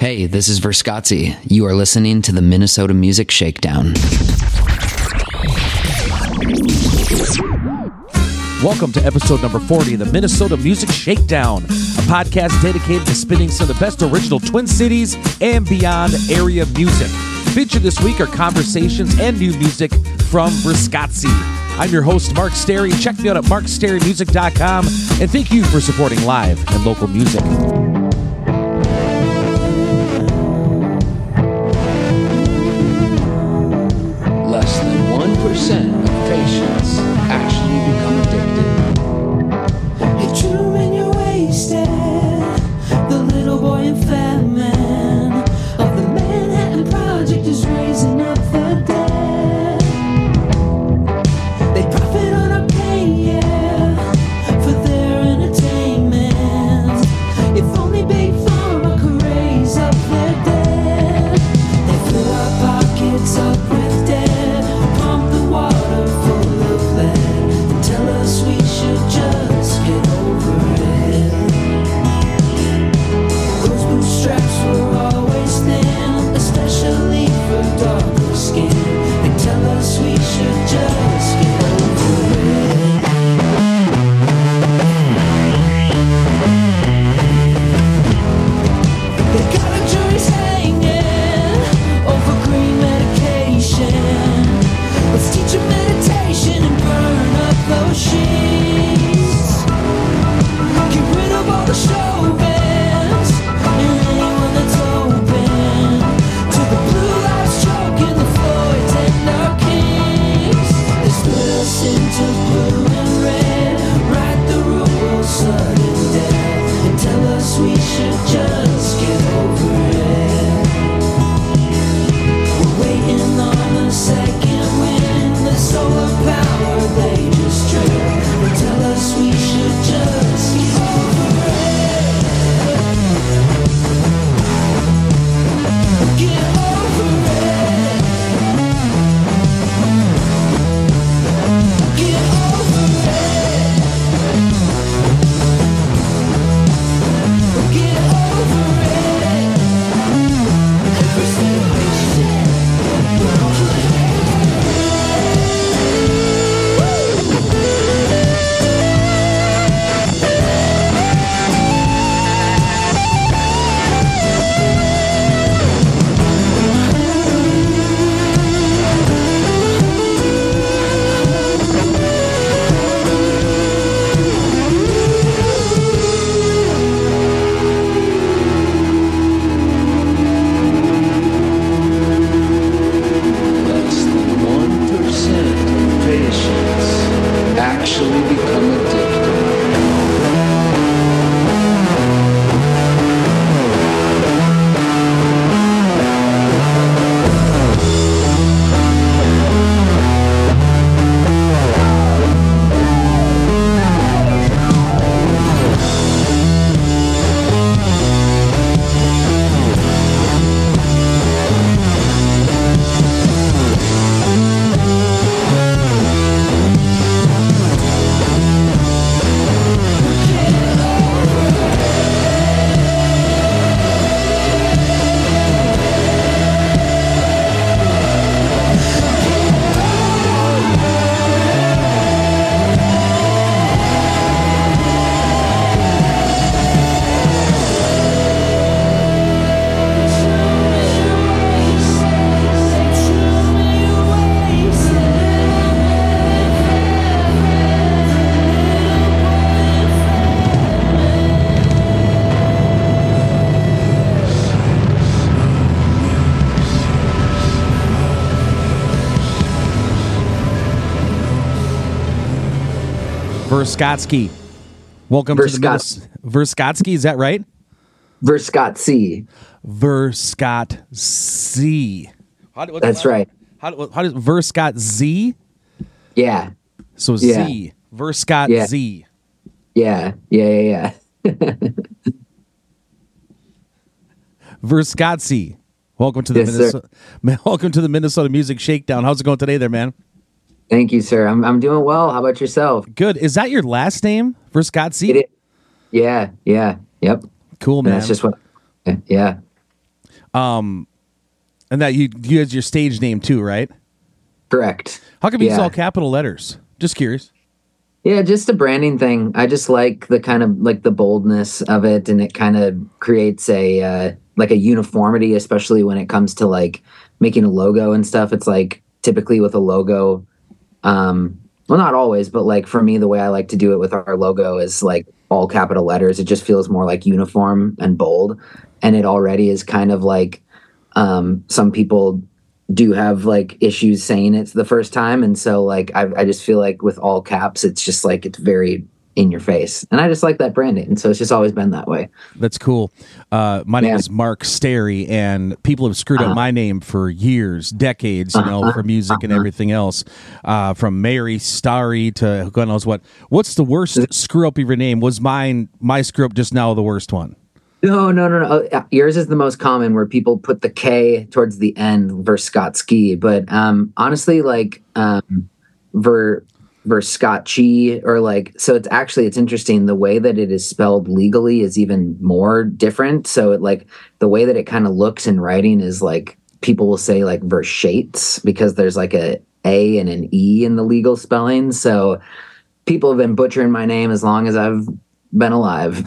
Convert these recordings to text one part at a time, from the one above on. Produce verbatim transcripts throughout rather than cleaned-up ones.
Hey, this is Verscozzi. You are listening to the Minnesota Music Shakedown. Welcome to episode number forty of the Minnesota Music Shakedown, a podcast dedicated to spinning some of the best original Twin Cities and beyond area music. Featured this week are conversations and new music from Verscozzi. I'm your host, Mark Sterry. Check me out at mark sterry music dot com, and thank you for supporting live and local music. Less than one percent of patients actually become addicted. Hey, Truman, you're wasted. The little boy and fat man of the Manhattan Project is raising up the dead. They profit on our pain, yeah, for their entertainment. If only Big Pharma could raise up their dead. They fill our pockets up with debt, pump the water full of lead, and tell us we should just get over it. Those bootstraps were always thin, especially for darker skin. They tell us we should just get over it. They got our juries hanging over green medication. Let's teach them meditation and burn up those sheets. Get rid of all the Chauvins and anyone that's open to the blue lives choking the Floyds and our kings. They split us into blue and red, write the rules sudden death, and tell us we should just get over it. We're waiting on the second wind, the solar power they just drip. They tell us we should just get over it. Get over it. Get over it. Get over it. Every single patient. Less than one percent of patients actually become addicted. Verscozzi. Welcome to the Verscozzi. Minnes- Verscozzi, is that right? Verscozzi. Verscozzi. How do- what's That's the- right. How, do- how does Verscozzi? Yeah. So Yeah. Z. Verscozzi. Yeah. Yeah. Yeah. Yeah. Verscozzi. Welcome to the Yes, sir. Minnesota. Welcome to the Minnesota Music Shakedown. How's it going today, there, man? Thank you, sir. I'm I'm doing well. How about yourself? Good. Is that your last name, Verscozzi? It is. Yeah. Yeah. Yep. Cool, And man. that's just what. Yeah. Um, and that you you as your stage name too, right? Correct. How come you use Yeah. all capital letters? Just curious. Yeah, just a branding thing. I just like the kind of like the boldness of it, and it kind of creates a uh, like a uniformity, especially when it comes to like making a logo and stuff. It's like typically with a logo, um, well, not always, but like for me, the way I like to do it with our logo is like all capital letters. It just feels more like uniform and bold, and it already is kind of like um, some people do have like issues saying it the first time, and so like I, I just feel like with all caps it's just like it's very in your face, and I just like that branding, and so it's just always been that way. That's cool. Uh, my name Yeah. is Mark Sterry, and people have screwed Uh-huh. up my name for years, decades, you know, Uh-huh. for music and Uh-huh. everything else, uh, from Mary Starry to God knows what. What's the worst screw up of your name? Was mine, my screw up just now the worst one? No, no, no, no. Uh, Yours is the most common, where people put the K towards the end versus Scott Ski. But um, honestly, like um, ver versus Scott Chi, or like, so it's actually it's interesting. The way that it is spelled legally is even more different. So it like the way that it kind of looks in writing is like people will say like Vershates, because there's like a A and an E in the legal spelling. So people have been butchering my name as long as I've been alive.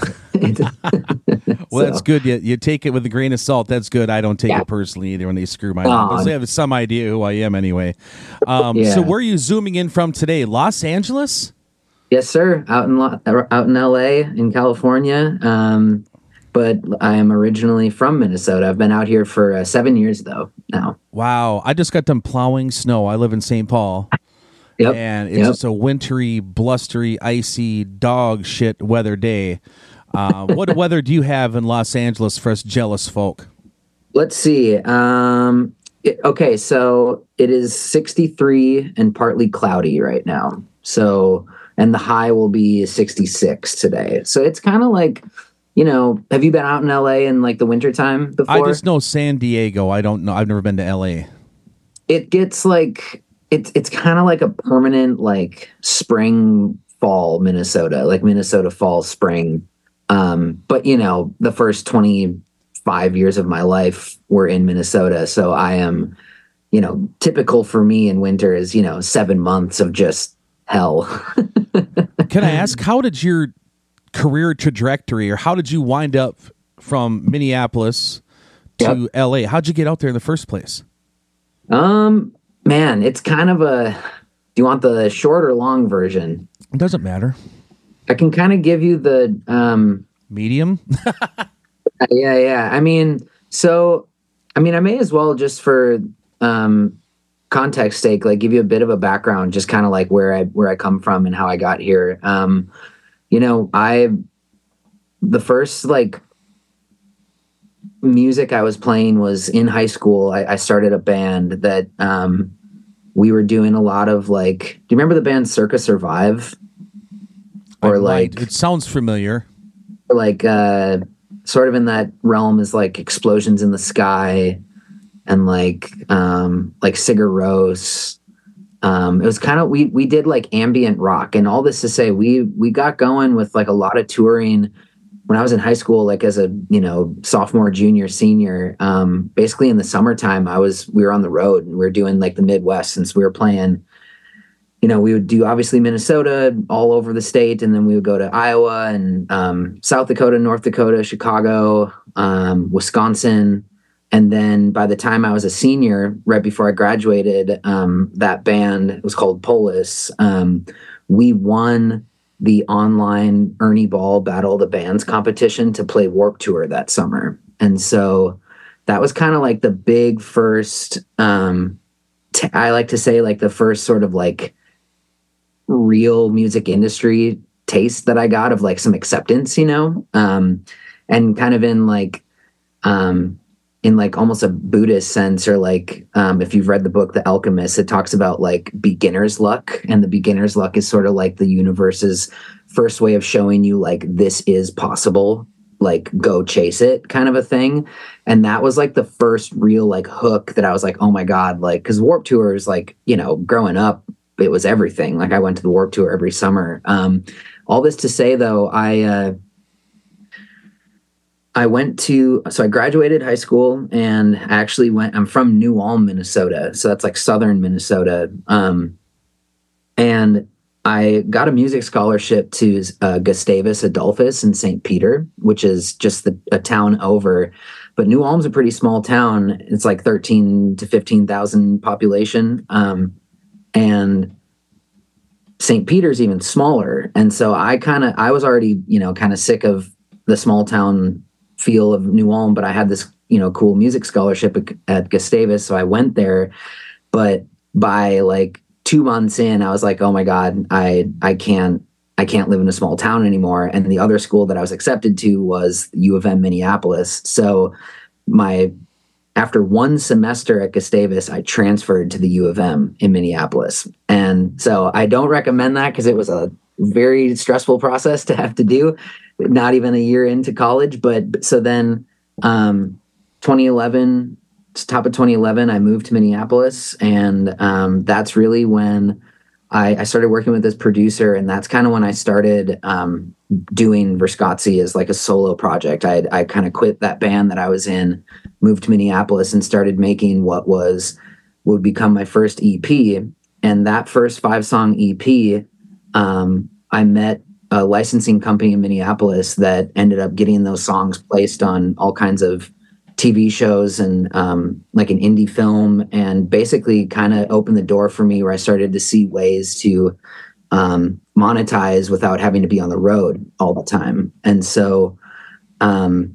Well, So, that's good. You, you take it with a grain of salt. That's good. I don't take Yeah. it personally either when they screw my Aw. name. But they have some idea who I am anyway. Um, Yeah. So where are you zooming in from today? Los Angeles? Yes, sir. Out in Lo- out in L A, in California. Um, but I am originally from Minnesota. I've been out here for uh, seven years though now. Wow. I just got done plowing snow. I live in Saint Paul. Yep. And it's Yep. just a wintry, blustery, icy, dog shit weather day. Uh, what weather do you have in Los Angeles for us jealous folk? Let's see. Um, it- okay, so it is sixty-three and partly cloudy right now. So, and the high will be sixty-six today. So it's kind of like, you know, have you been out in L A in like the wintertime before? I just know San Diego. I don't know. I've never been to L A. It gets like it's it's kind of like a permanent like spring fall Minnesota, like Minnesota fall spring. Um, but you know, the first twenty-five years of my life were in Minnesota, so I am, you know, typical for me in winter is, you know, seven months of just hell. Can I ask, how did your career trajectory, or how did you wind up from Minneapolis to Yep. L A? How'd you get out there in the first place? Um, man, it's kind of a. Do you want the short or long version? It doesn't matter. I can kind of give you the um Medium? yeah, yeah. I mean, so I mean, I may as well just for um context sake, like give you a bit of a background, just kind of like where I where I come from and how I got here. Um, you know, I the first like music I was playing was in high school. I, I started a band that um we were doing a lot of like, do you remember the band Circa Survive? I Or might. like It sounds familiar. like uh sort of in that realm is like Explosions in the Sky and like um like Sigur Rós. Um it was kind of we we did like ambient rock, and all this to say we we got going with like a lot of touring when I was in high school, like as a, you know, sophomore, junior, senior. Um basically in the summertime I was we were on the road and we were doing like the Midwest, since we were playing, you know, we would do obviously Minnesota, all over the state, and then we would go to Iowa and um, South Dakota, North Dakota, Chicago, um, Wisconsin. And then by the time I was a senior, right before I graduated, um, that band, it was called Polis, um, we won the online Ernie Ball Battle of the Bands competition to play Warped Tour that summer. And so that was kind of like the big first, um, t- I like to say like the first sort of like real music industry taste that I got of like some acceptance, you know, um, and kind of in like, um, in like almost a Buddhist sense, or like, um, if you've read the book, The Alchemist, it talks about like beginner's luck, and the beginner's luck is sort of like the universe's first way of showing you like, this is possible, like go chase it kind of a thing. And that was like the first real like hook that I was like, oh my God, like, cause Warped Tour is like, you know, growing up, it was everything. Like I went to the Warped Tour every summer. Um, all this to say though, I, uh, I went to, so I graduated high school and actually went, I'm from New Ulm, Minnesota. So that's like southern Minnesota. Um, and I got a music scholarship to uh, Gustavus Adolphus in Saint Peter, which is just the, a town over. But New Ulm's a pretty small town. It's like thirteen to fifteen thousand population. Um, and Saint Peter's even smaller. And so I kind of, I was already, you know, kind of sick of the small town feel of New Ulm, but I had this, you know, cool music scholarship at, at Gustavus. So I went there, but by like two months in, I was like, oh my God, I, I can't, I can't live in a small town anymore. And the other school that I was accepted to was U of M Minneapolis. So my, after one semester at Gustavus, I transferred to the U of M in Minneapolis. And so I don't recommend that because it was a very stressful process to have to do, not even a year into college. But so then um, twenty eleven, top of twenty eleven, I moved to Minneapolis. And um, that's really when I, I started working with this producer. And that's kind of when I started um, doing Verscozzi as like a solo project. I I kind of quit that band that I was in, moved to Minneapolis and started making what was would become my first E P. And that first five song E P, um, I met a licensing company in Minneapolis that ended up getting those songs placed on all kinds of T V shows and um, like an indie film, and basically kind of opened the door for me where I started to see ways to um, monetize without having to be on the road all the time. And so um,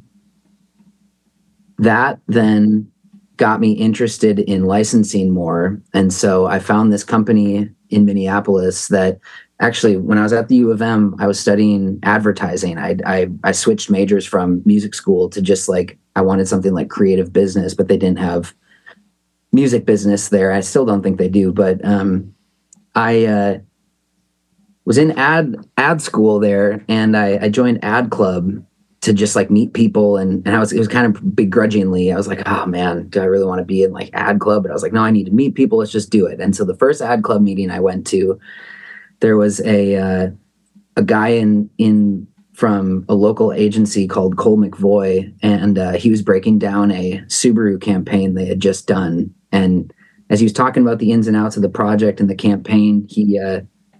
that then got me interested in licensing more. And so I found this company in Minneapolis that actually, when I was at the U of M, I was studying advertising. I, I, I switched majors from music school to just like, I wanted something like creative business, but they didn't have music business there. I still don't think they do, but um, I uh, was in ad ad school there, and I, I joined Ad Club to just like meet people, and, and I was, it was kind of begrudgingly, I was like, oh man, do I really want to be in like Ad Club? But I was like, no, I need to meet people. Let's just do it. And so the first Ad Club meeting I went to, there was a, uh, a guy in, in from a local agency called Cole McVoy. And uh, he was breaking down a Subaru campaign they had just done. And as he was talking about the ins and outs of the project and the campaign, he, uh,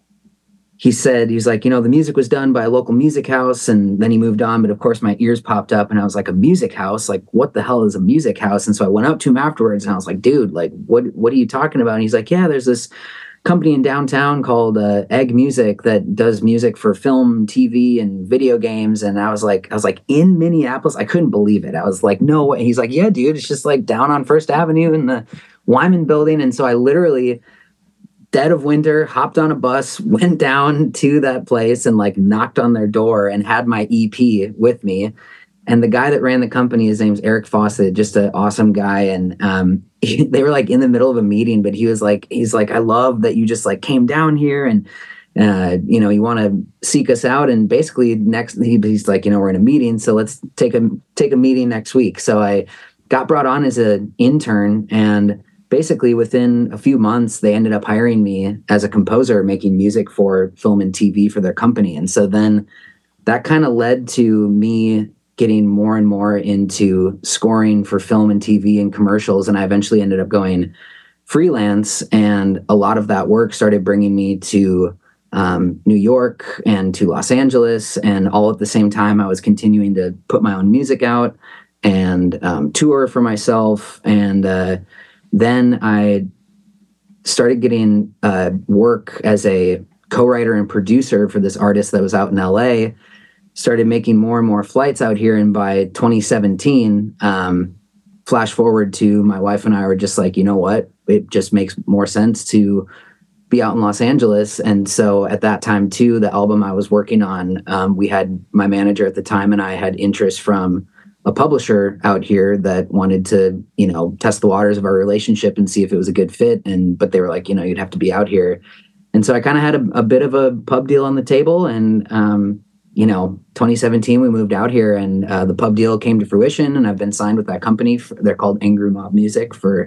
he said, he was like, you know, the music was done by a local music house. And then he moved on. But of course, my ears popped up and I was like, a music house? Like, what the hell is a music house? And so I went up to him afterwards and I was like, dude, like, what, what are you talking about? And he's like, yeah, there's this company in downtown called uh, Egg Music that does music for film, T V, and video games. And I was like, I was like, in Minneapolis? I couldn't believe it. I was like, no way. He's like, yeah, dude, it's just like down on First Avenue in the Wyman building. And so I literally, dead of winter, hopped on a bus, went down to that place and like knocked on their door and had my E P with me. And the guy that ran the company, his name's Eric Fawcett, just an awesome guy. And um, he, they were like in the middle of a meeting, but he was like, he's like, I love that you just like came down here and, uh, you know, you want to seek us out. And basically next, he, he's like, you know, we're in a meeting, so let's take a, take a meeting next week. So I got brought on as an intern, and basically within a few months, they ended up hiring me as a composer, making music for film and T V for their company. And so then that kind of led to me getting more and more into scoring for film and T V and commercials. And I eventually ended up going freelance. And a lot of that work started bringing me to um, New York and to Los Angeles. And all at the same time, I was continuing to put my own music out and um, tour for myself. And uh, then I started getting uh, work as a co-writer and producer for this artist that was out in L A, started making more and more flights out here. And by twenty seventeen, um, flash forward to my wife and I were just like, you know what, it just makes more sense to be out in Los Angeles. And so at that time too, the album I was working on, um, we had my manager at the time and I had interest from a publisher out here that wanted to, you know, test the waters of our relationship and see if it was a good fit. And, but they were like, you know, you'd have to be out here. And so I kind of had a, a bit of a pub deal on the table. And, um, you know, twenty seventeen, we moved out here and uh, the pub deal came to fruition, and I've been signed with that company. For, they're called Angry Mob Music for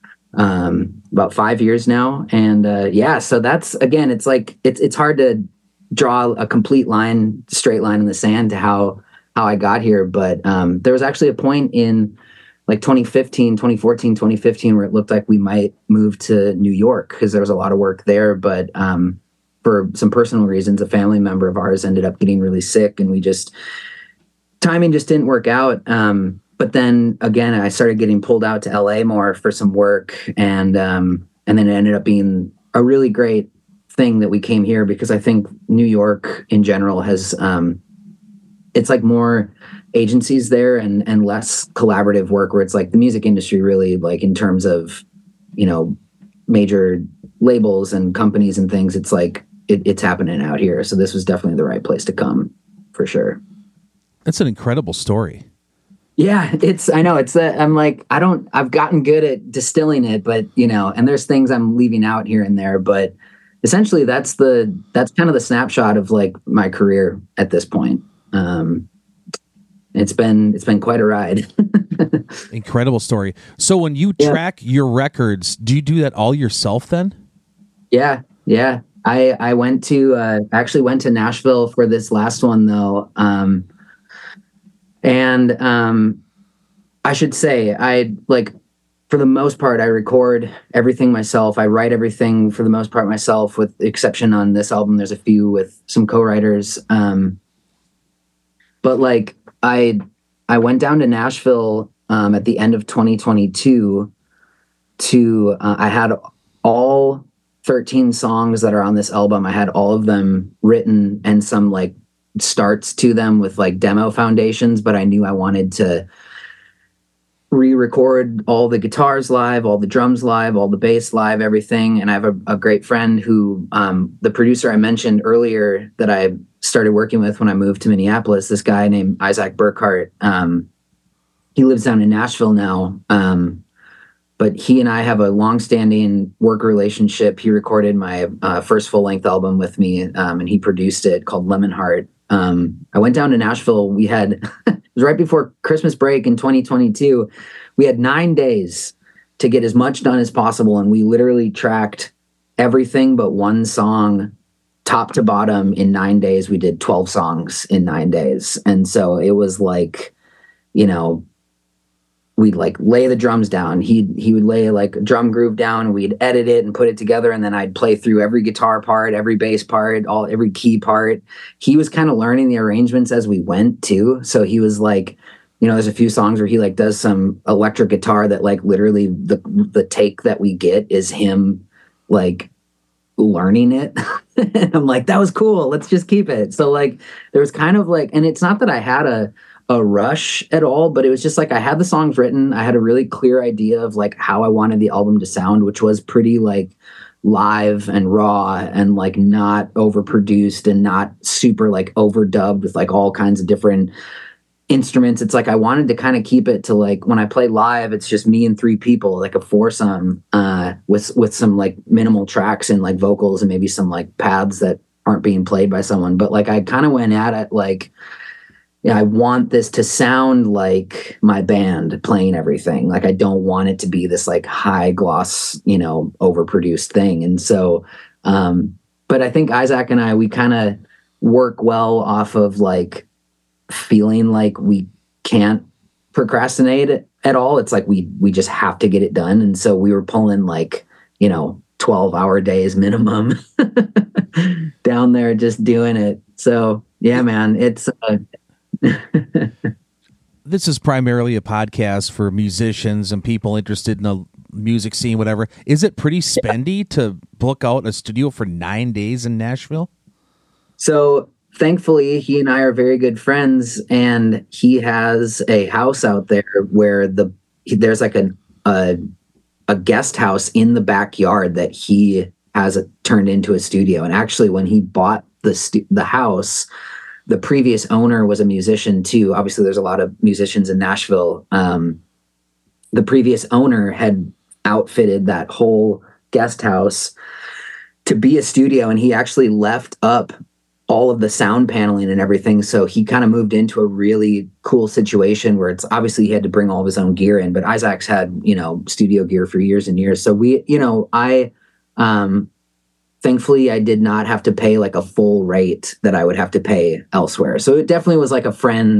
um, about five years now. And uh, yeah, so that's, again, it's like, it's, it's hard to draw a complete line, straight line in the sand to how how I got here, but um, there was actually a point in like twenty fifteen, twenty fourteen, twenty fifteen where it looked like we might move to New York because there was a lot of work there. But um, for some personal reasons, a family member of ours ended up getting really sick, and we just, timing just didn't work out. Um, but then again, I started getting pulled out to L A more for some work, and um, and then it ended up being a really great thing that we came here because I think New York in general has, um, it's like more agencies there and and less collaborative work where it's like the music industry really, like in terms of, you know, major labels and companies and things, it's like it, it's happening out here. So this was definitely the right place to come for sure. That's an incredible story. Yeah, it's, I know it's, uh, I'm like, I don't, I've gotten good at distilling it, but you know, and there's things I'm leaving out here and there, but essentially that's the, that's kind of the snapshot of like my career at this point. Um, it's been, it's been quite a ride. Incredible story. So when you Yeah. track your records, do you do that all yourself then? Yeah. Yeah. I, I went to, uh, actually went to Nashville for this last one though. Um, and, um, I should say I like, for the most part, I record everything myself. I write everything for the most part myself, with the exception on this album. There's a few with some co-writers. Um, but like I, I went down to Nashville um, at the end of twenty twenty-two to, uh, I had all thirteen songs that are on this album. I had all of them written and some like starts to them with like demo foundations, but I knew I wanted to re-record all the guitars live, all the drums live, all the bass live, everything. And I have a, a great friend who, um, the producer I mentioned earlier that I started working with when I moved to Minneapolis, this guy named Isaac Burkhart. Um, he lives down in Nashville now. Um, but he and I have a long-standing work relationship. He recorded my uh, first full-length album with me, um, and he produced it, called Lemon Heart. Um, I went down to Nashville. We had, it was right before Christmas break in twenty twenty-two. We had nine days to get as much done as possible. And we literally tracked everything but one song top to bottom in nine days. We did twelve songs in nine days. And so it was like, you know, we'd like lay the drums down. He he would lay like a drum groove down, and we'd edit it and put it together. And then I'd play through every guitar part, every bass part, all every key part. He was kind of learning the arrangements as we went too. So he was like, you know, there's a few songs where he like does some electric guitar that like literally the the take that we get is him like learning it. And I'm like, that was cool. Let's just keep it. So like there was kind of like, and it's not that I had a a rush at all, but it was just like I had the songs written. I had a really clear idea of like how I wanted the album to sound, which was pretty like live and raw and like not overproduced and not super like overdubbed with like all kinds of different instruments. It's like I wanted to kind of keep it to like when I play live, it's just me and three people, like a foursome, uh, with with some like minimal tracks and like vocals and maybe some like pads that aren't being played by someone. But like I kind of went at it like, yeah, I want this to sound like my band playing everything. Like I don't want it to be this like high gloss, you know, overproduced thing. And so, um, but I think Isaac and I, we kind of work well off of like feeling like we can't procrastinate at all. It's like we we just have to get it done. And so we were pulling like, you know, twelve hour days minimum down there just doing it. So yeah, man, it's uh, This is primarily a podcast for musicians and people interested in the music scene, whatever. Is it pretty spendy to book out a studio for nine days in Nashville? So thankfully, he and I are very good friends, and he has a house out there where the there's like a a, a guest house in the backyard that he has a, turned into a studio. And actually, when he bought the stu- the house, the previous owner was a musician too. Obviously, there's a lot of musicians in Nashville. Um, the previous owner had outfitted that whole guest house to be a studio, and he actually left up all of the sound paneling and everything. So he kind of moved into a really cool situation where it's obviously he had to bring all of his own gear in, but Isaac's had, you know, studio gear for years and years. So we, you know, I, um, thankfully I did not have to pay like a full rate that I would have to pay elsewhere. So it definitely was like a friend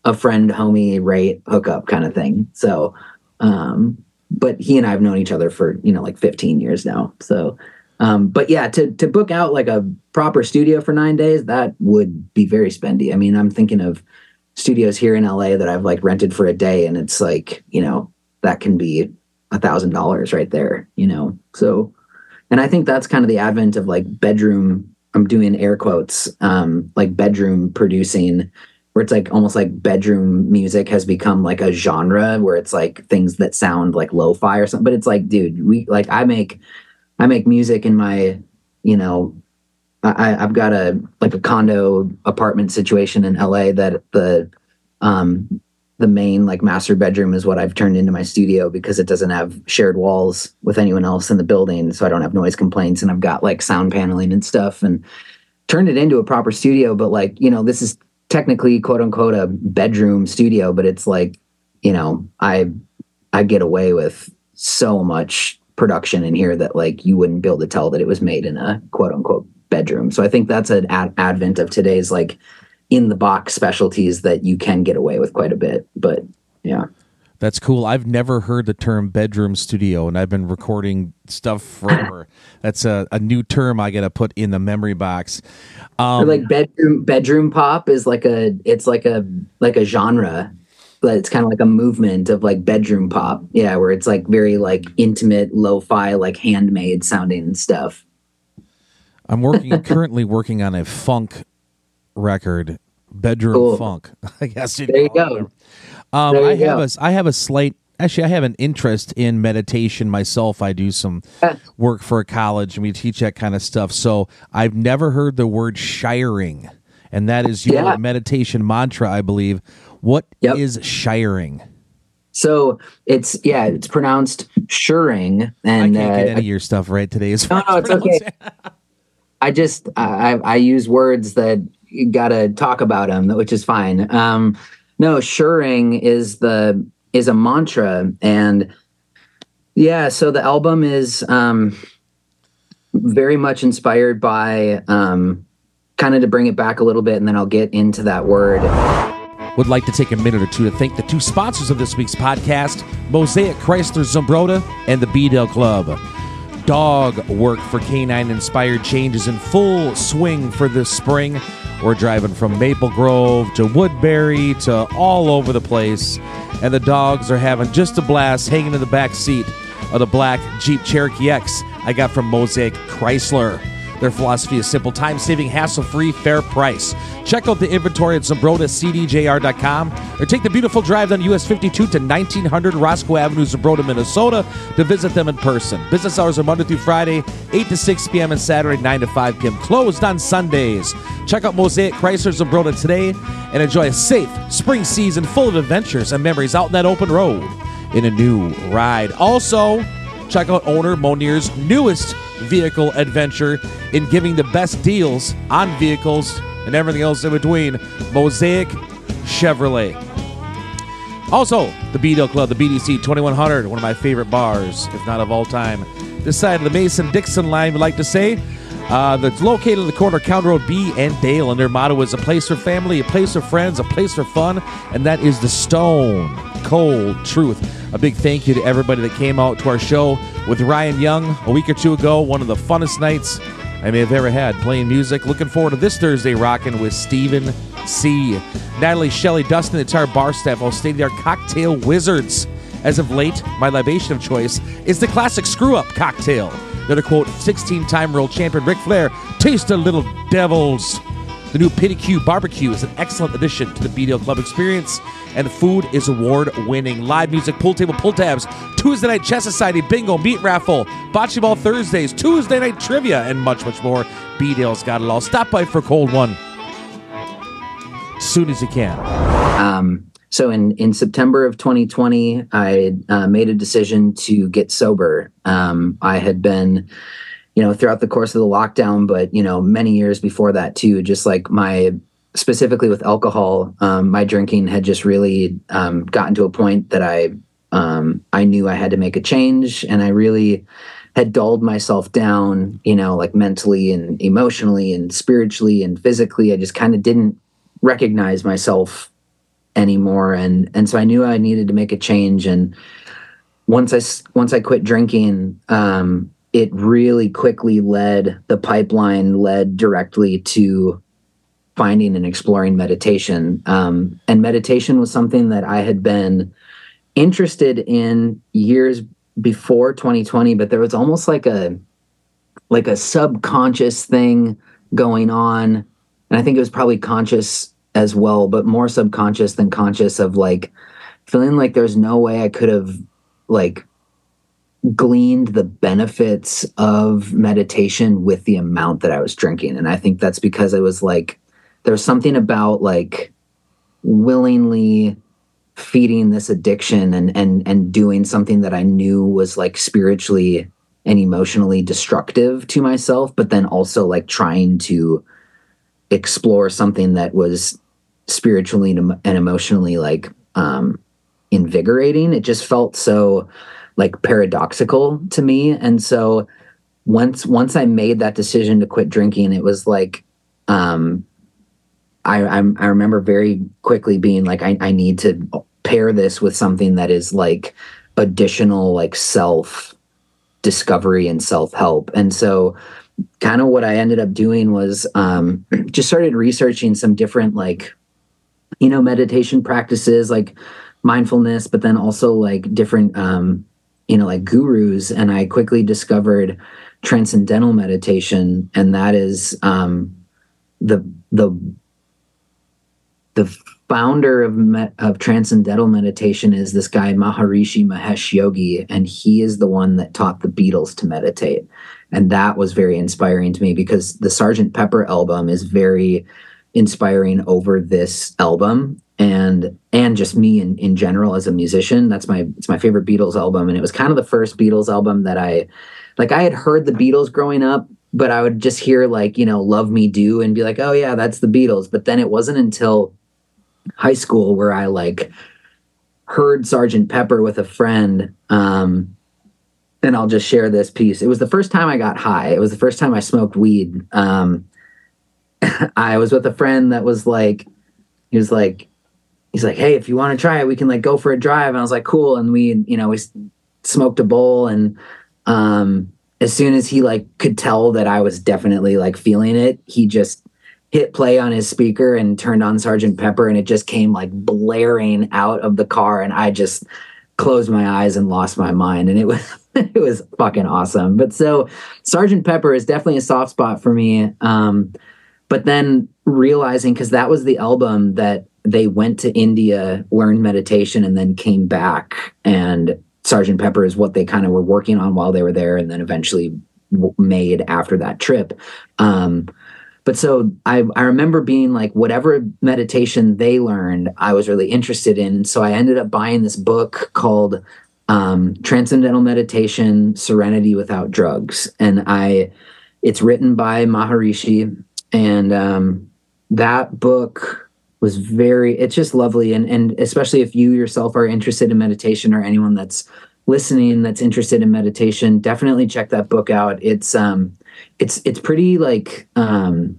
a friend, homie, rate, hookup kind of thing. So, um, but he and I have known each other for, you know, like fifteen years now. So, um, but yeah, to, to book out like a proper studio for nine days, that would be very spendy. I mean, I'm thinking of studios here in L A that I've like rented for a day, and it's like, you know, that can be a thousand dollars right there, you know? So, and I think that's kind of the advent of like bedroom, I'm doing air quotes, um, like bedroom producing, where it's like almost like bedroom music has become like a genre where it's like things that sound like lo-fi or something. But it's like, dude, we like I make I make music in my, you know, I, I've got a like a condo apartment situation in L A that the um the main like master bedroom is what I've turned into my studio because it doesn't have shared walls with anyone else in the building, so I don't have noise complaints, and I've got like sound paneling and stuff, and turned it into a proper studio. But like, you know, this is technically quote unquote a bedroom studio, but it's like, you know, I I get away with so much production in here that like you wouldn't be able to tell that it was made in a quote unquote bedroom. So I think that's an ad- advent of today's like in the box specialties that you can get away with quite a bit. But yeah. That's cool. I've never heard the term bedroom studio, and I've been recording stuff forever. That's a, a new term I got to put in the memory box. Um, or like bedroom bedroom pop is like a it's like a like a genre, but it's kind of like a movement of like bedroom pop. Yeah, where it's like very like intimate, lo-fi, like handmade sounding stuff. I'm working currently working on a funk record, bedroom Cool. funk. I guess you'd There you call it. go. Um, There you I have go. a I have a slight actually I have an interest in meditation myself. I do some Yeah. work for a college and we teach that kind of stuff. So I've never heard the word shiring, and that is your Yeah. meditation mantra, I believe. What Yep. is shiring? So it's yeah, it's pronounced shuring, I and can't get uh, any of your stuff right today. As No, far no, as it's okay. pronouncing- I just I, I use words that you gotta talk about them, which is fine. Um, no, shuring is the is a mantra, and yeah. So the album is um, very much inspired by um, kind of to bring it back a little bit, and then I'll get into that word. Would like to take a minute or two to thank the two sponsors of this week's podcast, Mosaic Chrysler Zumbrota and the B-Dale Club. Dog work for canine-inspired changes in full swing for this spring. We're driving from Maple Grove to Woodbury to all over the place, and the dogs are having just a blast hanging in the back seat of the black Jeep Cherokee X I got from Mosaic Chrysler. Their philosophy is simple: time-saving, hassle-free, fair price. Check out the inventory at Zumbrota C D J R dot com or take the beautiful drive down U S fifty-two to nineteen hundred Roscoe Avenue, Zumbrota, Minnesota to visit them in person. Business hours are Monday through Friday, eight to six p.m. and Saturday, nine to five p.m. Closed on Sundays. Check out Mosaic Chrysler Zumbrota today and enjoy a safe spring season full of adventures and memories out in that open road in a new ride. Also, check out owner Monier's newest vehicle adventure in giving the best deals on vehicles and everything else in between. Mosaic Chevrolet. Also, the B-Dale Club, the B D C twenty-one hundred, one of my favorite bars, if not of all time. This side of the Mason-Dixon line, we like to say. Uh, that's located on the corner of County Road B and Dale, and their motto is a place for family, a place for friends, a place for fun, and that is the Stone Cold Truth. A big thank you to everybody that came out to our show with Ryan Young a week or two ago. One of the funnest nights I may have ever had playing music. Looking forward to this Thursday rocking with Stephen C. Natalie, Shelley, Dustin, the entire bar staff, all state-of-the-art cocktail wizards. As of late, my libation of choice is the classic screw-up cocktail. They're the, quote, sixteen-time world champion Ric Flair, taste the little devils. The new Pity Q Barbecue is an excellent addition to the B-Dale Club experience, and the food is award-winning. Live music, pool table, pull tabs, Tuesday night chess society, bingo, meat raffle, bocce ball Thursdays, Tuesday night trivia, and much, much more. B-Dale's got it all. Stop by for a cold one as soon as you can. Um, so in, in September of twenty twenty, I uh, made a decision to get sober. Um, I had been, you know, throughout the course of the lockdown, but, you know, many years before that too, just like my, specifically with alcohol, um, my drinking had just really um, gotten to a point that I, um, I knew I had to make a change, and I really had dulled myself down, you know, like mentally and emotionally and spiritually and physically. I just kind of didn't recognize myself anymore. And, and so I knew I needed to make a change. And once I, s- once I quit drinking, um, it really quickly led, the pipeline led directly to finding and exploring meditation. Um, and meditation was something that I had been interested in years before twenty twenty, but there was almost like a, like a subconscious thing going on. And I think it was probably conscious as well, but more subconscious than conscious, of like feeling like there's no way I could have like gleaned the benefits of meditation with the amount that I was drinking. And I think that's because I was like, there's something about like willingly feeding this addiction and, and, and doing something that I knew was like spiritually and emotionally destructive to myself, but then also like trying to explore something that was spiritually and emotionally like um, invigorating. It just felt so like paradoxical to me. And so once once I made that decision to quit drinking, it was like um, I I'm, I remember very quickly being like, I, I need to pair this with something that is like additional like self discovery and self-help. And so kind of what I ended up doing was um, just started researching some different like, you know, meditation practices like mindfulness, but then also like different, um, you know, like gurus. And I quickly discovered transcendental meditation. And that is um, the, the, the founder of me- of transcendental meditation is this guy Maharishi Mahesh Yogi, and he is the one that taught the Beatles to meditate. And that was very inspiring to me because the Sergeant Pepper album is very inspiring over this album, and and just me in, in general as a musician. That's my it's my favorite Beatles album, and it was kind of the first Beatles album that I like. I had heard the Beatles growing up, but I would just hear like, you know, Love Me Do and be like, oh yeah, that's the Beatles. But then it wasn't until high school where I like heard Sergeant Pepper with a friend. Um, and I'll just share this piece. It was the first time I got high. It was the first time I smoked weed. Um, I was with a friend that was like, he was like, he's like, hey, if you want to try it, we can like go for a drive. And I was like, cool. And we, you know, we smoked a bowl. And um, as soon as he like could tell that I was definitely like feeling it, he just hit play on his speaker and turned on Sergeant Pepper, and it just came like blaring out of the car, and I just closed my eyes and lost my mind, and it was it was fucking awesome. But so Sergeant Pepper is definitely a soft spot for me. Um, but then realizing, because that was the album that they went to India, learned meditation, and then came back, and Sergeant Pepper is what they kind of were working on while they were there, and then eventually w- made after that trip. Um, But so I, I remember being like, whatever meditation they learned, I was really interested in. And so I ended up buying this book called um, Transcendental Meditation, Serenity Without Drugs. And I, it's written by Maharishi. And um, that book was very, it's just lovely. And, and especially if you yourself are interested in meditation, or anyone that's listening that's interested in meditation, definitely check that book out. It's, um, It's it's pretty like um,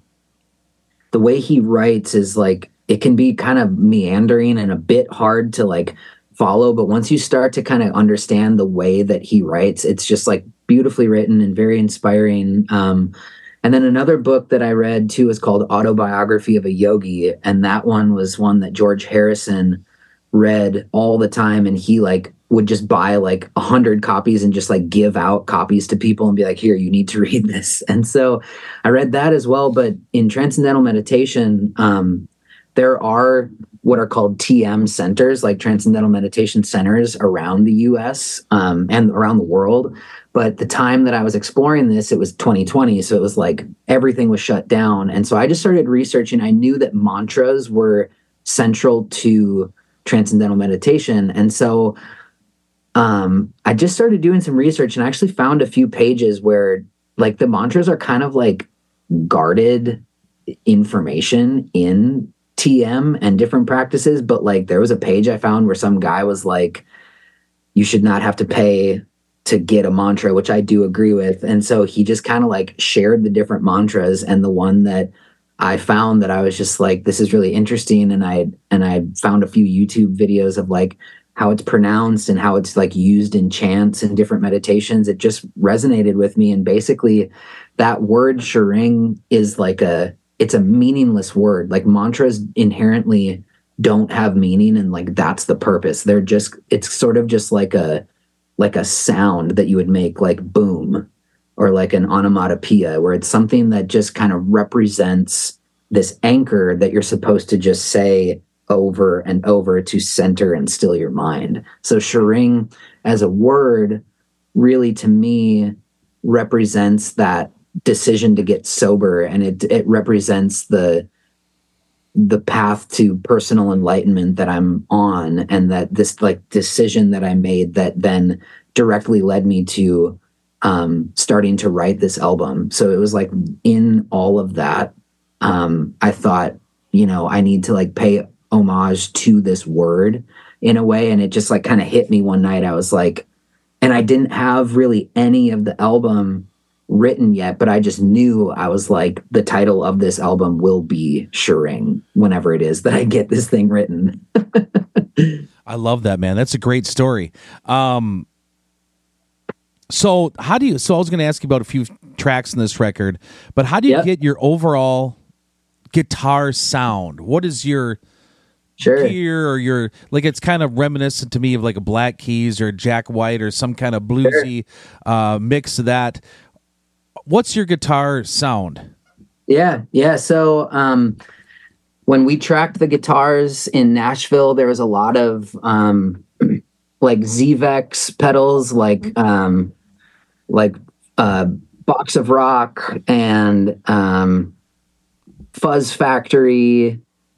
the way he writes is like, it can be kind of meandering and a bit hard to like follow. But once you start to kind of understand the way that he writes, it's just like beautifully written and very inspiring. Um, and then another book that I read too is called Autobiography of a Yogi. And that one was one that George Harrison read all the time. And he like would just buy like a hundred copies and just like give out copies to people and be like, here, you need to read this. And so I read that as well. But in transcendental meditation, um, there are what are called T M centers, like transcendental meditation centers around the U S um, and around the world. But the time that I was exploring this, it was twenty twenty. So it was like everything was shut down. And so I just started researching. I knew that mantras were central to transcendental meditation. And so um, I just started doing some research, and I actually found a few pages where like the mantras are kind of like guarded information in T M and different practices. But like there was a page I found where some guy was like, you should not have to pay to get a mantra, which I do agree with. And so he just kind of like shared the different mantras, and the one that I found that I was just like, this is really interesting. And I, and I found a few YouTube videos of like how it's pronounced and how it's like used in chants and different meditations. It just resonated with me. And basically that word shirring is like a, it's a meaningless word. Like mantras inherently don't have meaning. And like, that's the purpose. They're just, it's sort of just like a, like a sound that you would make, like boom, or like an onomatopoeia, where it's something that just kind of represents this anchor that you're supposed to just say over and over to center and still your mind. So shirring as a word really, to me, represents that decision to get sober, and it it represents the the path to personal enlightenment that I'm on, and that this like decision that I made that then directly led me to um, starting to write this album. So it was like in all of that, um, I thought, you know, I need to like pay homage to this word in a way. And it just like kind of hit me one night. I was like, and I didn't have really any of the album written yet, but I just knew, I was like, the title of this album will be Shirring whenever it is that I get this thing written. I love that, man. That's a great story. Um, so how do you, so I was going to ask you about a few tracks in this record, but how do you Yep. get your overall guitar sound? What is your Sure. gear, or your, like, it's kind of reminiscent to me of like a Black Keys or Jack White or some kind of bluesy uh, mix of that. What's your guitar sound? Yeah. Yeah. So, um, when we tracked the guitars in Nashville, there was a lot of, um, like Z-Vex pedals, like, um, like, uh, Box of Rock and, um, Fuzz Factory,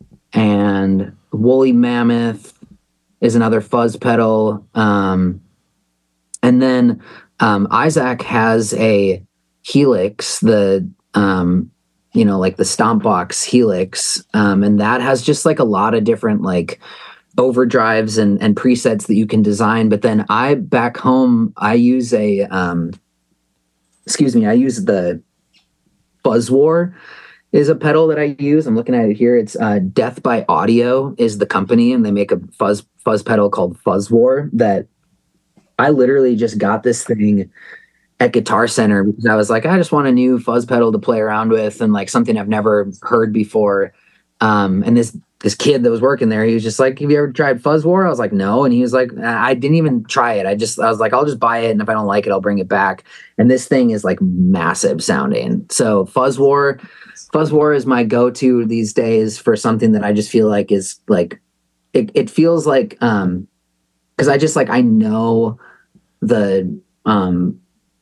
and Woolly Mammoth is another fuzz pedal. Um, and then, um, Isaac has a Helix, the, um, you know, like the Stomp Box Helix. Um, and that has just like a lot of different like overdrives and, and presets that you can design. But then I, back home, I use a, um, excuse me, I use the Fuzz War is a pedal that I use. I'm looking at it here. It's uh, Death by Audio is the company, and they make a fuzz fuzz pedal called Fuzz War that I literally just got this thing at Guitar Center because I was like, I just want a new fuzz pedal to play around with, and like something I've never heard before. Um, and this this kid that was working there, he was just like, have you ever tried Fuzz War? I was like, no. And he was like, I didn't even try it. I just, I was like, I'll just buy it. And if I don't like it, I'll bring it back. And this thing is like massive sounding. So Fuzz War, Fuzz War is my go-to these days for something that I just feel like is like, it, it feels like, um, cause I just like, I know the, um,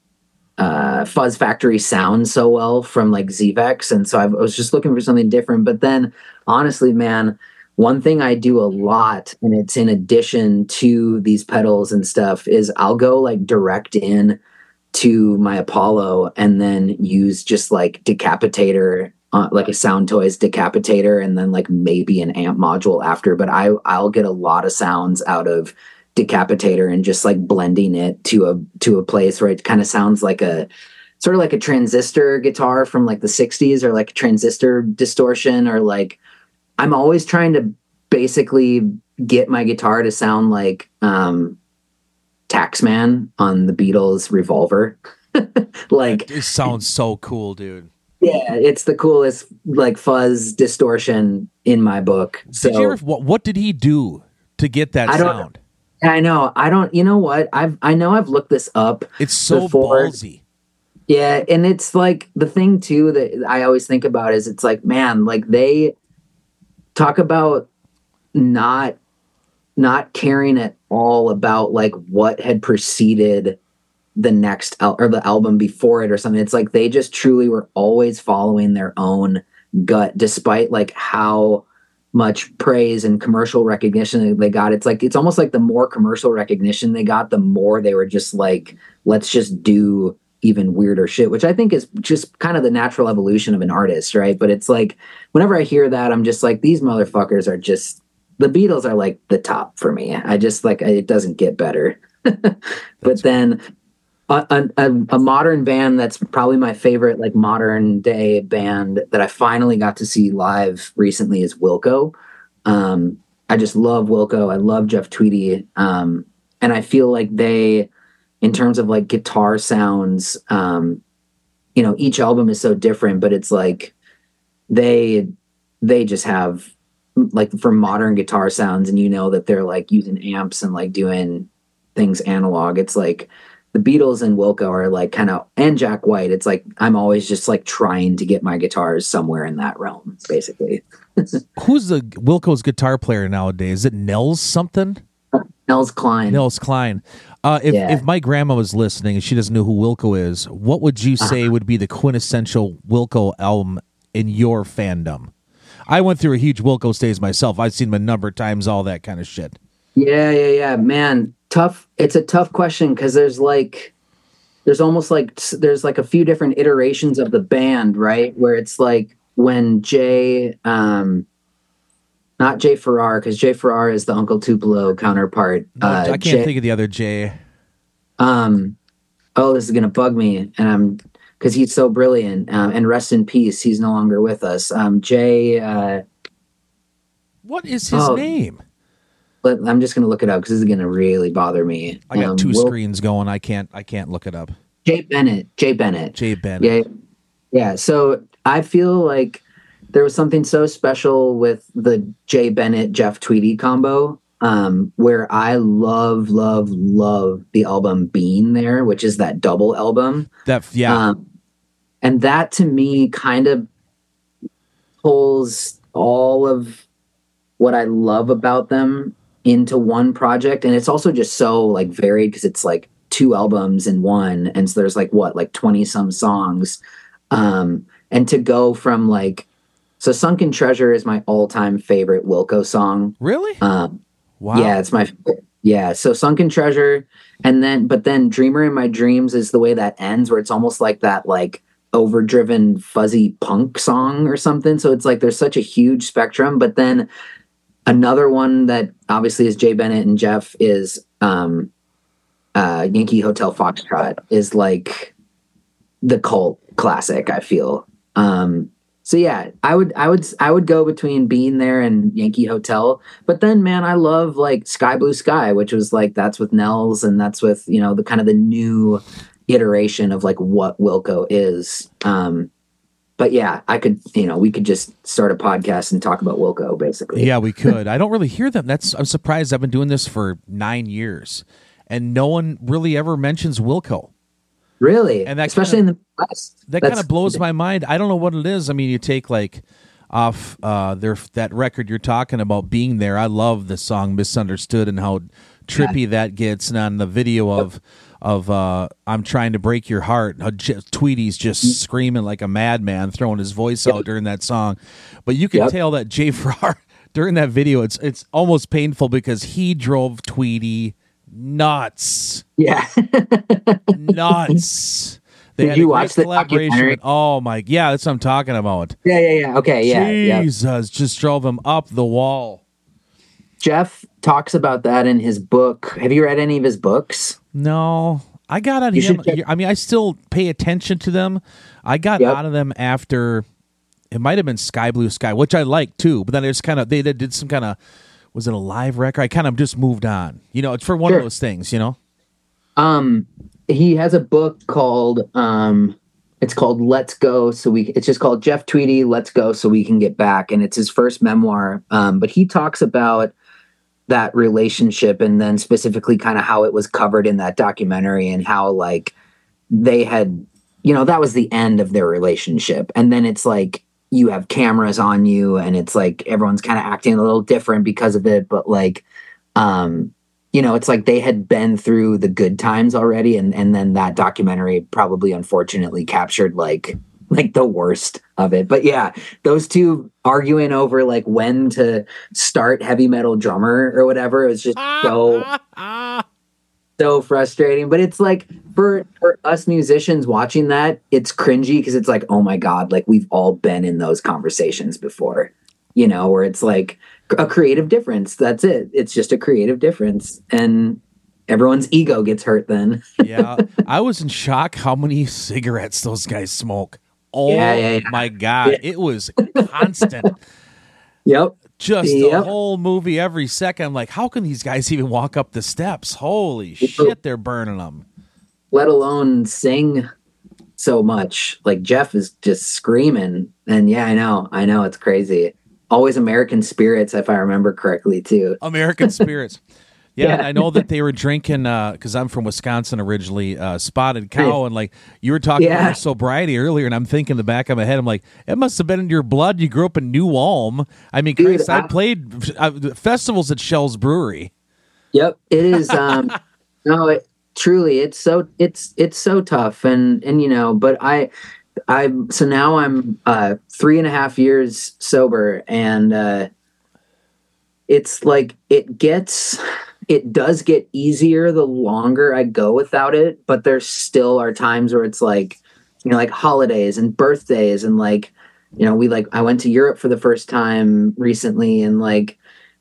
uh, Fuzz Factory sound so well from like Z-Vex. And so I was just looking for something different. But then honestly, man, one thing I do a lot, and it's in addition to these pedals and stuff, is I'll go like direct in to my Apollo and then use just like Decapitator, uh, like a Sound Toys Decapitator, and then like maybe an amp module after. But I, I'll get a lot of sounds out of Decapitator and just like blending it to a to a place where it kind of sounds like a sort of like a transistor guitar from like the sixties, or like transistor distortion, or like I'm always trying to basically get my guitar to sound like um Taxman on the Beatles Revolver. Like It sounds so cool, dude. yeah, it's the coolest like fuzz distortion in my book. So Did you ever, what, what did he do to get that I don't- sound? I know. I don't, you know what? I've, I know I've looked this up. It's so before. ballsy. Yeah. And it's like the thing too, that I always think about is it's like, man, like they talk about not, not caring at all about like what had preceded the next al- or the album before it or something. It's like, they just truly were always following their own gut, despite like how much praise and commercial recognition they got. It's like, it's almost like the more commercial recognition they got, the more they were just like, let's just do even weirder shit, which I think is just kind of the natural evolution of an artist. Right. But it's like, whenever I hear that, I'm just like, these motherfuckers are just, the Beatles are like the top for me. I just like, it doesn't get better. But then a, a, a modern band that's probably my favorite, like modern day band that I finally got to see live recently is Wilco. Um, I just love Wilco. I love Jeff Tweedy. Um, and I feel like they, in terms of like guitar sounds, um, you know, each album is so different, but it's like they, they just have like for modern guitar sounds, and you know that they're like using amps and like doing things analog. It's like the Beatles and Wilco are like kind of, and Jack White. It's like I'm always just like trying to get my guitars somewhere in that realm, basically. Who's the Wilco's guitar player nowadays? Is it Nels something? Nels Klein. Nels Klein. Uh, if Yeah. if my grandma was listening and she doesn't know who Wilco is, what would you say would be the quintessential Wilco album in your fandom? I went through a huge Wilco stage myself. I've seen him a number of times, all that kind of shit. Yeah, yeah, yeah, man. Tough. It's a tough question because there's like, there's almost like there's like a few different iterations of the band, right? Where it's like when Jay, um, not Jay Farrar, because Jay Farrar is the Uncle Tupelo counterpart. No, uh, I can't Jay, think of the other Jay. Um, oh, this is gonna bug me, and I'm because he's so brilliant. Um, and rest in peace. He's no longer with us. Um, Jay. Uh, What is his Oh. name? but I'm just gonna look it up because this is gonna really bother me. I got Um, two Will- screens going. I can't. I can't look it up. Jay Bennett. Jay Bennett. Jay Bennett. Yeah, yeah. So I feel like there was something so special with the Jay Bennett Jeff Tweedy combo, um, where I love, love, love the album Being There, which is that double album. That yeah. Um, and that to me kind of pulls all of what I love about them into one project. And it's also just so like varied because it's like two albums in one. And so there's like what, like twenty some songs. Um, and to go from like, so Sunken Treasure is my all time favorite Wilco song. Really? Um, Wow. yeah, it's my yeah. So Sunken Treasure, and then but then Dreamer in My Dreams is the way that ends, where it's almost like that like overdriven fuzzy punk song or something. So it's like there's such a huge spectrum. But then another one that obviously is Jay Bennett and Jeff is um, uh, Yankee Hotel Foxtrot is like the cult classic. I feel. Um, So yeah, I would, I would, I would go between Being There and Yankee Hotel. But then, man, I love like Sky Blue Sky, which was like that's with Nels, and that's with you know the kind of the new iteration of like what Wilco is. Um, but yeah, I could, you know, we could just start a podcast and talk about Wilco, basically. Yeah, we could. I don't really hear them. That's I'm surprised. I've been doing this for nine years, and no one really ever mentions Wilco. Really, And that especially kinda- in the West. That That's- kind of blows my mind. I don't know what it is. I mean, you take like off uh, their that record you're talking about, Being There. I love the song Misunderstood and how trippy that gets, and on the video of of uh, I'm Trying to Break Your Heart, how J- Tweedy's just screaming like a madman, throwing his voice out during that song. But you can Yep. tell that Jay Farrar during that video, it's it's almost painful because he drove Tweedy nuts, Yeah. nuts. They Did had you a great watch the collaboration documentary? with- oh my, yeah, that's what I'm talking about. yeah, yeah, yeah. Okay, yeah, yeah. Jesus, just drove him up the wall. Jeff talks about that in his book. Have you read any of his books? No, I got out of You him. should check- I mean, I still pay attention to them. I got Yep. out of them after it might have been Sky Blue Sky, which I like too. But then it's kind of they, they did some kind of was it a live record? I kind of just moved on. You know, it's for one Sure. of those things. You know. Um, he has a book called um, it's called Let's Go. So we, it's just called Jeff Tweedy, Let's Go So We Can Get Back, and it's his first memoir. Um, but he talks about that relationship, and then specifically kind of how it was covered in that documentary, and how like they had, you know, that was the end of their relationship, and then it's like you have cameras on you, and it's like everyone's kind of acting a little different because of it, but like um you know, it's like they had been through the good times already, and and then that documentary probably unfortunately captured like like the worst of it. But yeah, those two arguing over like when to start Heavy Metal Drummer or whatever, it was just so so frustrating. But it's like for for us musicians watching that, it's cringy because it's like, oh my God, like we've all been in those conversations before, you know, where it's like a creative difference. That's it. It's just a creative difference. And everyone's ego gets hurt then. Yeah, I was in shock how many cigarettes those guys smoke. Oh Yeah, yeah, yeah. my God, Yeah. it was constant. Yep. Just the Yep. whole movie every second. I'm like, how can these guys even walk up the steps? Holy shit, they're burning them. Let alone sing so much. Like Jeff is just screaming. And yeah, I know. I know. It's crazy. Always American Spirits, if I remember correctly, too. American Spirits. Yeah, Yeah. and I know that they were drinking, because I'm from Wisconsin originally, uh, Spotted Cow, and like you were talking Yeah. about sobriety earlier, and I'm thinking in the back of my head, I'm like, it must have been in your blood. You grew up in New Ulm. I mean, Dude, Christ, I, I- played uh, festivals at Shell's Brewery. Yep. It is. Um, no, it, truly, it's so, it's, it's so tough. And, and, you know, but I, I, so now I'm uh, three and a half years sober, and uh, it's like, it gets, it does get easier the longer I go without it, but there still are times where it's like, you know, like holidays and birthdays, and like, you know, we like, I went to Europe for the first time recently, and like,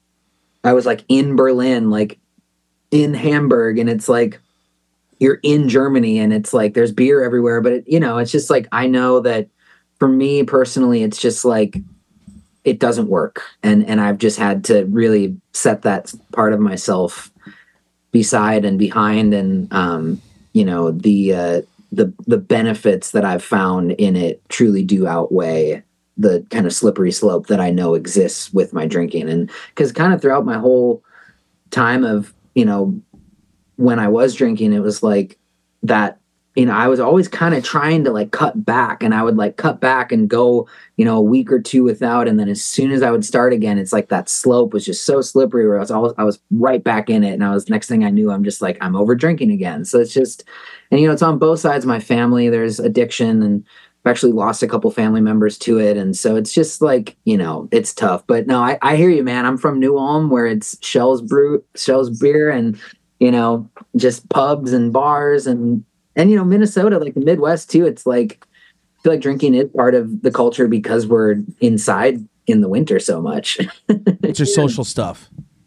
I was like in Berlin, like in Hamburg, and it's like, you're in Germany, and it's like, there's beer everywhere, but it, you know, it's just like, I know that for me personally, it's just like, it doesn't work. And, and I've just had to really set that part of myself beside and behind. And, um, you know, the, uh, the, the benefits that I've found in it truly do outweigh the kind of slippery slope that I know exists with my drinking. And cause kind of throughout my whole time of, you know, when I was drinking, it was like that, you know, I was always kind of trying to like cut back, and I would like cut back and go, you know, a week or two without. And then as soon as I would start again, it's like that slope was just so slippery where I was always, I was right back in it. And I was, next thing I knew, I'm just like, I'm over drinking again. So it's just, and you know, it's on both sides of my family. There's addiction, and I've actually lost a couple family members to it. And so it's just like, you know, it's tough, but no, I, I hear you, man. I'm from New Ulm, where it's Shell's brew, Shell's beer, and, you know, just pubs and bars, and, and, you know, Minnesota, like the Midwest too. It's like, I feel like drinking is part of the culture because we're inside in the winter so much. It's your social stuff.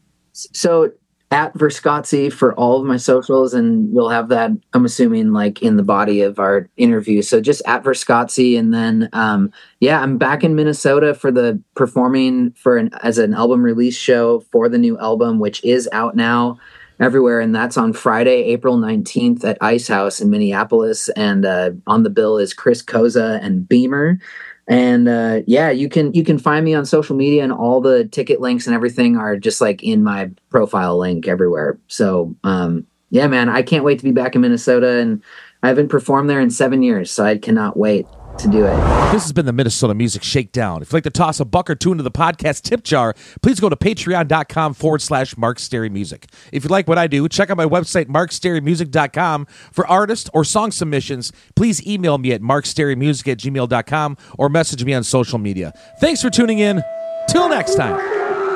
So at Verscotzi for all of my socials, and we'll have that, I'm assuming, like in the body of our interview. So just at Verscotzi. And then, um, yeah, I'm back in Minnesota for the performing for an, as an album release show for the new album, which is out now everywhere. And that's on Friday, April nineteenth at Ice House in Minneapolis. And, uh, on the bill is Chris Koza and Beamer. And, uh, yeah, you can, you can find me on social media, and all the ticket links and everything are just like in my profile link everywhere. So, um, yeah, man, I can't wait to be back in Minnesota, and I haven't performed there in seven years. So I cannot wait to do it. This has been the Minnesota Music Shakedown. If you'd like to toss a buck or two into the podcast tip jar, please go to patreon.com forward slash Mark Stary Music. If you like what I do, check out my website, mark stary music dot com. For artist or song submissions, please email me at mark stary music at gmail dot com or message me on social media. Thanks for tuning in. Till next time.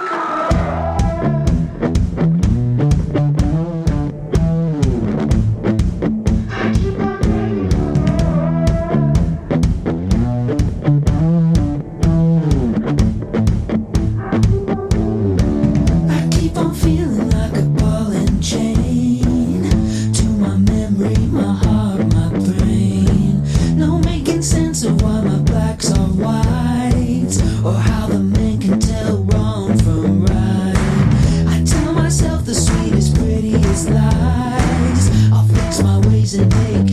I keep on feeling like a ball and chain to my memory, my heart, my brain. No making sense of why my blacks are whites, or how the man can tell wrong from right. I tell myself the sweetest, prettiest lies. I'll fix my ways and make